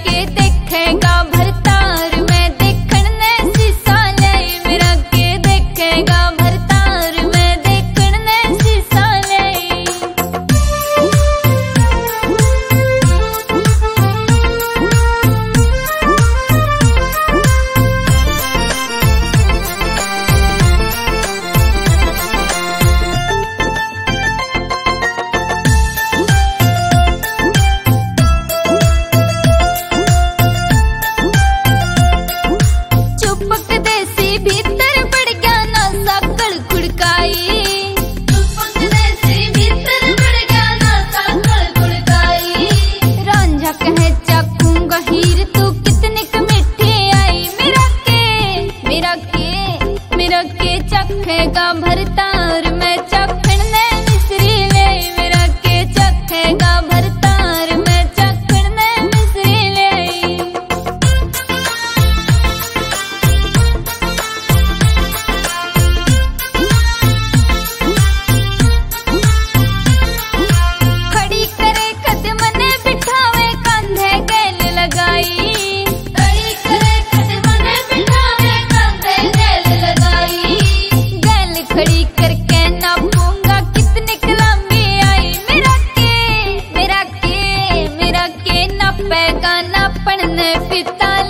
के देखेगा भरतार मैं देखण ने शीशा ले मेरा के देखेगा भरतार मैं देखण ने शीशा ले। मेरा के चखेगा भरतार मैं चखण ने मिसरी ले मेरा के चखेगा भरतार मैं चखण ने मिसरी ले। खड़ी करे कदम ने बिठावे कंधे गैल लगाई खड़ी करके नापूंगा कितने कलामी आई मेरा के नापेगा नापण ने पिता